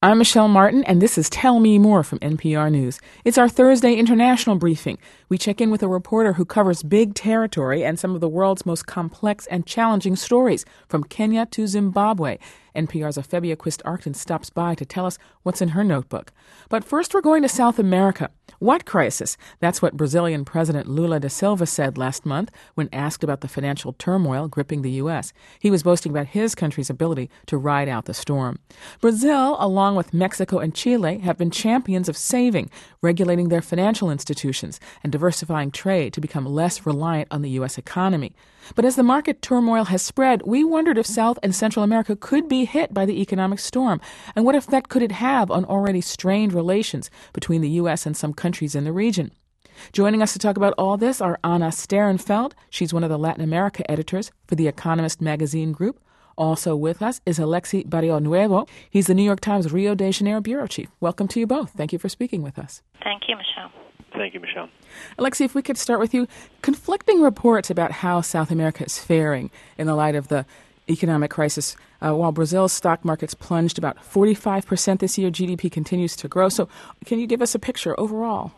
I'm Michelle Martin, and this is Tell Me More from NPR News. It's our Thursday international briefing. We check in with a reporter who covers big territory and some of the world's most complex and challenging stories, from Kenya to Zimbabwe. NPR's Afebia Quist-Arcton stops by to tell us what's in her notebook. But first, we're going to South America. What crisis? That's what Brazilian President Lula da Silva said last month when asked about the financial turmoil gripping the U.S. He was boasting about his country's ability to ride out the storm. Brazil, along with Mexico and Chile, have been champions of saving, regulating their financial institutions, and diversifying trade to become less reliant on the U.S. economy. But as the market turmoil has spread, we wondered if South and Central America could be hit by the economic storm, and what effect could it have on already strained relations between the U.S. and some countries in the region. Joining us to talk about all this are Ana Sterenfeld. She's one of the Latin America editors for The Economist magazine group. Also with us is Alexi Barrionuevo. He's the New York Times Rio de Janeiro bureau chief. Welcome to you both. Thank you for speaking with us. Thank you, Michelle. Thank you, Michelle. Alexi, if we could start with you. Conflicting reports about how South America is faring in the light of the economic crisis. While Brazil's stock markets plunged about 45% this year, GDP continues to grow. So can you give us a picture overall?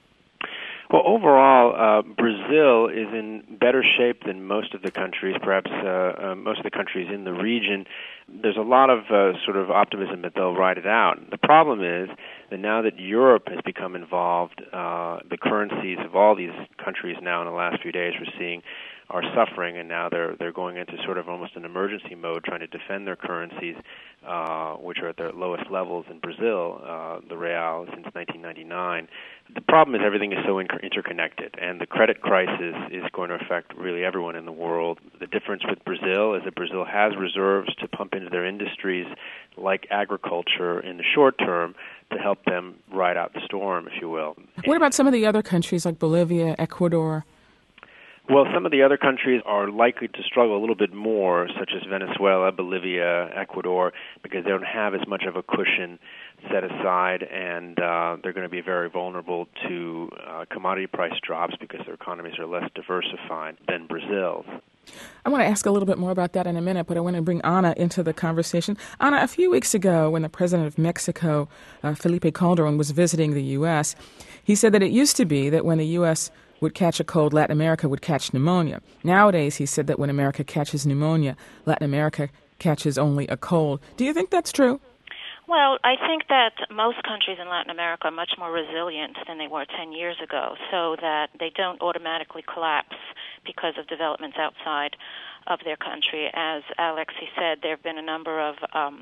Well, overall, Brazil is in better shape than most of the countries, perhaps most of the countries in the region. There's a lot of sort of optimism that they'll ride it out. The problem is that now that Europe has become involved, the currencies of all these countries now in the last few days we're seeing are suffering, and now they're going into sort of almost an emergency mode, trying to defend their currencies, which are at their lowest levels in Brazil, the real, since 1999. The problem is everything is so interconnected, and the credit crisis is going to affect really everyone in the world. The difference with Brazil is that Brazil has reserves to pump into their industries, like agriculture, in the short term, to help them ride out the storm, if you will. What about some of the other countries like Bolivia, Ecuador? Well, some of the other countries are likely to struggle a little bit more, such as Venezuela, Bolivia, Ecuador, because they don't have as much of a cushion set aside, and they're going to be very vulnerable to commodity price drops because their economies are less diversified than Brazil's. I want to ask a little bit more about that in a minute, but I want to bring Ana into the conversation. Ana, a few weeks ago when the president of Mexico, Felipe Calderon, was visiting the U.S., he said that it used to be that when the U.S. would catch a cold, Latin America would catch pneumonia. Nowadays, he said that when America catches pneumonia, Latin America catches only a cold. Do you think that's true? Well, I think that most countries in Latin America are much more resilient than they were 10 years ago, so that they don't automatically collapse because of developments outside of their country. As Alexi said, there have been a number of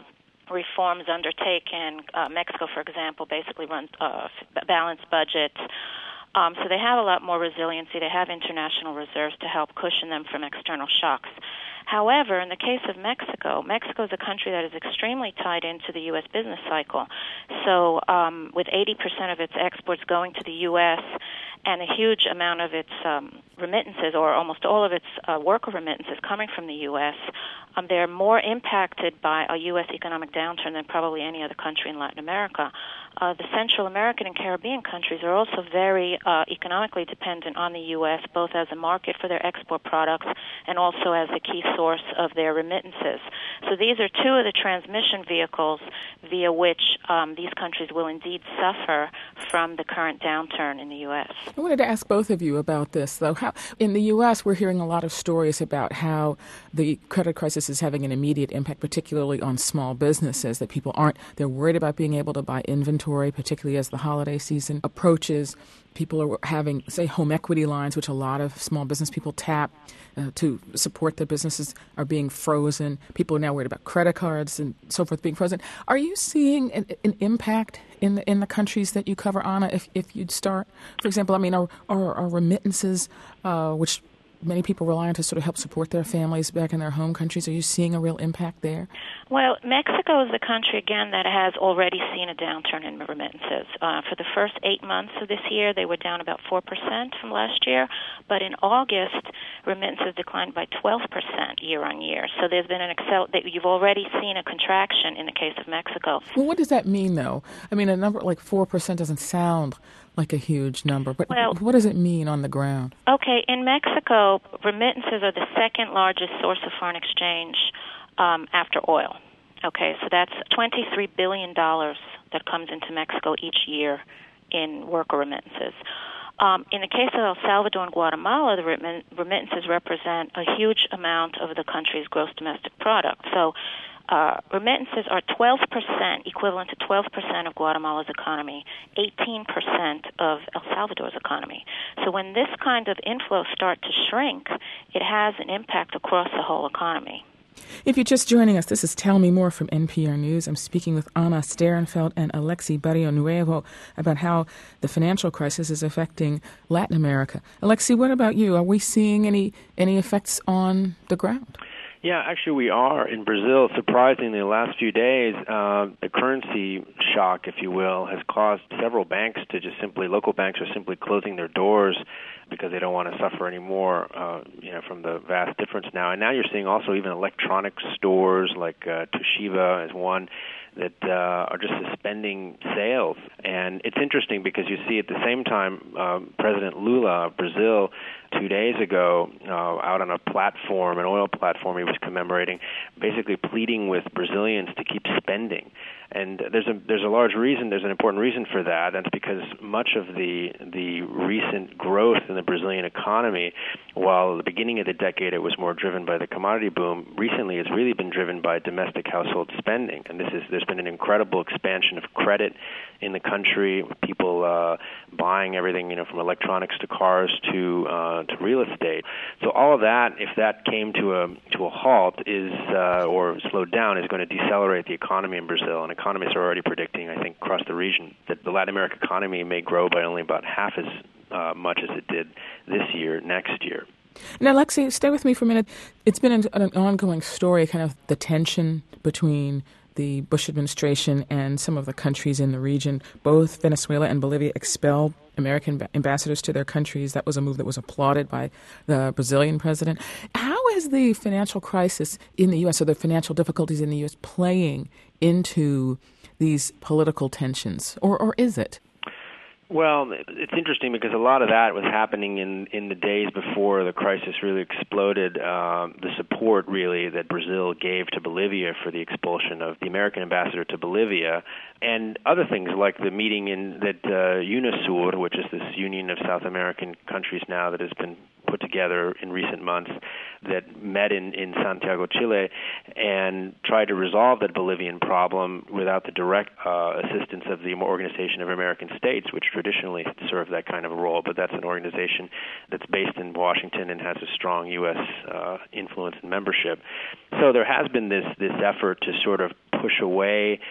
reforms undertaken. Mexico, for example, basically runs a balanced budget. So they have a lot more resiliency. They have international reserves to help cushion them from external shocks. However, in the case of Mexico, Mexico is a country that is extremely tied into the U.S. business cycle. So with 80% of its exports going to the U.S. and a huge amount of its remittances, or almost all of its worker remittances coming from the U.S., they're more impacted by a U.S. economic downturn than probably any other country in Latin America. The Central American and Caribbean countries are also very economically dependent on the U.S., both as a market for their export products and also as a key source of their remittances. So these are two of the transmission vehicles via which these countries will indeed suffer from the current downturn in the U.S. I wanted to ask both of you about this, though. In the U.S., we're hearing a lot of stories about how the credit crisis is having an immediate impact, particularly on small businesses, that people they're worried about being able to buy inventory, particularly as the holiday season approaches. People are having, say, home equity lines, which a lot of small business people tap to support their businesses, are being frozen. People are now worried about credit cards and so forth being frozen. Are you seeing an impact in the countries that you cover, Ana, if you'd start? For example, I mean, are remittances, which many people rely on to sort of help support their families back in their home countries, are you seeing a real impact there? Well, Mexico is the country, again, that has already seen a downturn in remittances. For the first 8 months of this year, they were down about 4% from last year, but in August, remittances declined by 12% year on year. So there's been you've already seen a contraction in the case of Mexico. Well, what does that mean, though? I mean, a number like 4% doesn't sound like a huge number, but what does it mean on the ground? Okay, in Mexico, remittances are the second largest source of foreign exchange after oil. Okay, so that's $23 billion that comes into Mexico each year in worker remittances. In the case of El Salvador and Guatemala, the remittances represent a huge amount of the country's gross domestic product. So remittances are 12%, equivalent to 12% of Guatemala's economy, 18% of El Salvador's economy. So when this kind of inflows start to shrink, it has an impact across the whole economy. If you're just joining us, this is Tell Me More from NPR News. I'm speaking with Ana Sterenfeld and Alexi Barrionuevo about how the financial crisis is affecting Latin America. Alexi, what about you? Are we seeing any effects on the ground? Yeah, actually we are. In Brazil, surprisingly, the last few days, the currency shock, if you will, has caused several banks to local banks are simply closing their doors because they don't want to suffer anymore, from the vast difference now. And now you're seeing also even electronic stores like Toshiba is one that are just suspending sales. And it's interesting because you see at the same time President Lula of Brazil 2 days ago out on a platform, an oil platform he was commemorating, basically pleading with Brazilians to keep spending. And there's a large reason, there's an important reason for that. That's because much of the recent growth in the Brazilian economy, while at the beginning of the decade it was more driven by the commodity boom, recently it's really been driven by domestic household spending. And there's been an incredible expansion of credit in the country, people buying everything, from electronics to cars to real estate. So all of that, if that came to a halt, or slowed down, is going to decelerate the economy in Brazil. And economists are already predicting, I think, across the region, that the Latin American economy may grow by only about half as much as it did this year, next year. Now, Lexi, stay with me for a minute. It's been an ongoing story, kind of the tension between the Bush administration and some of the countries in the region. Both Venezuela and Bolivia expelled American ambassadors to their countries. That was a move that was applauded by the Brazilian president. How is the financial crisis in the U.S., or the financial difficulties in the U.S., playing into these political tensions, or is it? Well, it's interesting because a lot of that was happening in the days before the crisis really exploded. The support, really, that Brazil gave to Bolivia for the expulsion of the American ambassador to Bolivia, and other things like the meeting that UNASUR, which is this union of South American countries now that has been put together in recent months, that met in Santiago, Chile, and tried to resolve that Bolivian problem without the direct assistance of the Organization of American States, which traditionally served that kind of a role. But that's an organization that's based in Washington and has a strong U.S. Influence and membership. So there has been this effort to sort of push away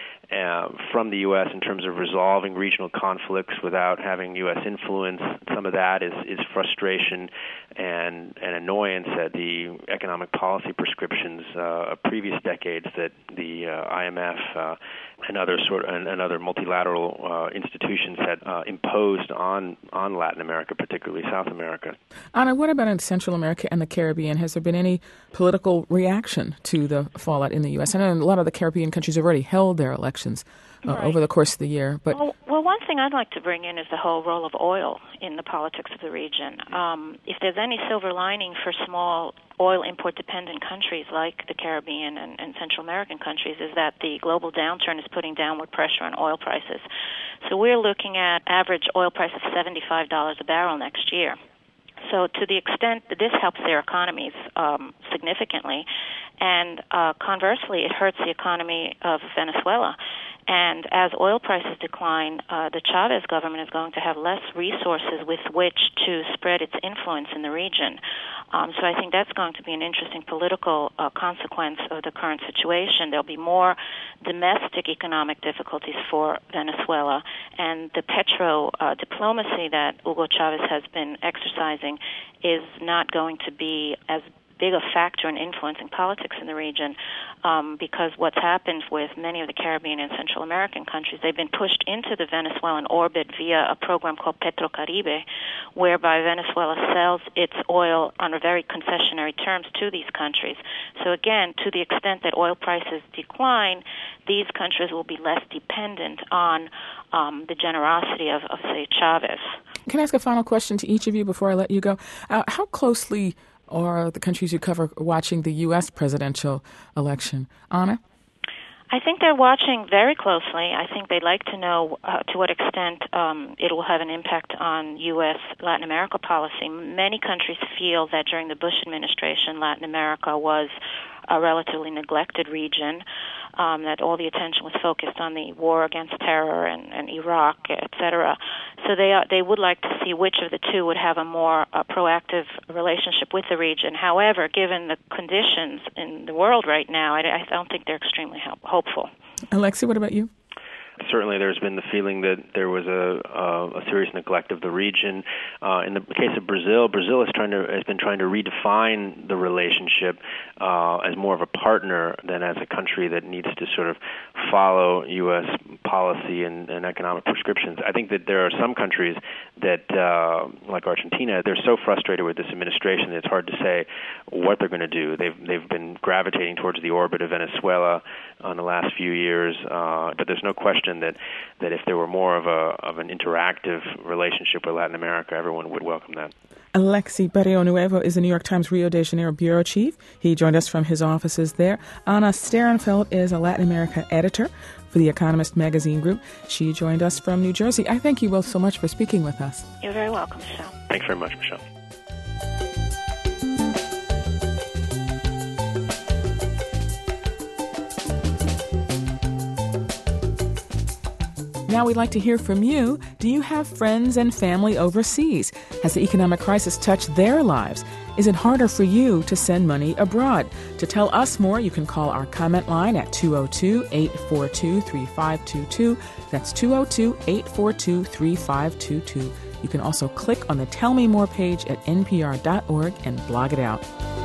from the U.S. in terms of resolving regional conflicts without having U.S. influence. Some of that is frustration and annoyance at the economic policy prescriptions of previous decades that the IMF and other multilateral institutions had imposed on Latin America, particularly South America. Ana, what about in Central America and the Caribbean? Has there been any political reaction to the fallout in the U.S.? I know a lot of the Caribbean countries have already held their elections over the course of the year. But well, one thing I'd like to bring in is the whole role of oil in the politics of the region. If there's any silver lining for small oil import-dependent countries like the Caribbean and Central American countries, is that the global downturn is putting downward pressure on oil prices. So we're looking at average oil price of $75 a barrel next year. So to the extent that this helps their economies significantly, and conversely, it hurts the economy of Venezuela. And as oil prices decline, the Chavez government is going to have less resources with which to spread its influence in the region. So I think that's going to be an interesting political consequence of the current situation. There'll be more domestic economic difficulties for Venezuela, and the petro diplomacy that Hugo Chavez has been exercising is not going to be as big a factor in influencing politics in the region, because what's happened with many of the Caribbean and Central American countries, they've been pushed into the Venezuelan orbit via a program called Petrocaribe, whereby Venezuela sells its oil under very concessionary terms to these countries. So again, to the extent that oil prices decline, these countries will be less dependent on the generosity of, say, Chavez. Can I ask a final question to each of you before I let you go? How closely are the countries you cover watching the U.S. presidential election? Ana? I think they're watching very closely. I think they'd like to know to what extent it will have an impact on U.S. Latin America policy. Many countries feel that during the Bush administration, Latin America was a relatively neglected region, that all the attention was focused on the war against terror and Iraq, etc. So they would like to see which of the two would have a more proactive relationship with the region. However, given the conditions in the world right now, I don't think they're extremely hopeful. Alexi, what about you? Certainly, there's been the feeling that there was a serious neglect of the region. In the case of Brazil, Brazil has been trying to redefine the relationship as more of a partner than as a country that needs to sort of follow U.S. policy and economic prescriptions. I think that there are some countries that, like Argentina, they're so frustrated with this administration that it's hard to say what they're going to do. They've been gravitating towards the orbit of Venezuela in the last few years, but there's no question that if there were more of an interactive relationship with Latin America, everyone would welcome that. Alexi Barrionuevo is the New York Times Rio de Janeiro bureau chief. He joined us from his offices there. Anna Sterenfeld is a Latin America editor for The Economist magazine group. She joined us from New Jersey. I thank you both so much for speaking with us. You're very welcome, Michelle. Thanks very much, Michelle. Now we'd like to hear from you. Do you have friends and family overseas? Has the economic crisis touched their lives? Is it harder for you to send money abroad? To tell us more, you can call our comment line at 202-842-3522. That's 202-842-3522. You can also click on the Tell Me More page at npr.org and blog it out.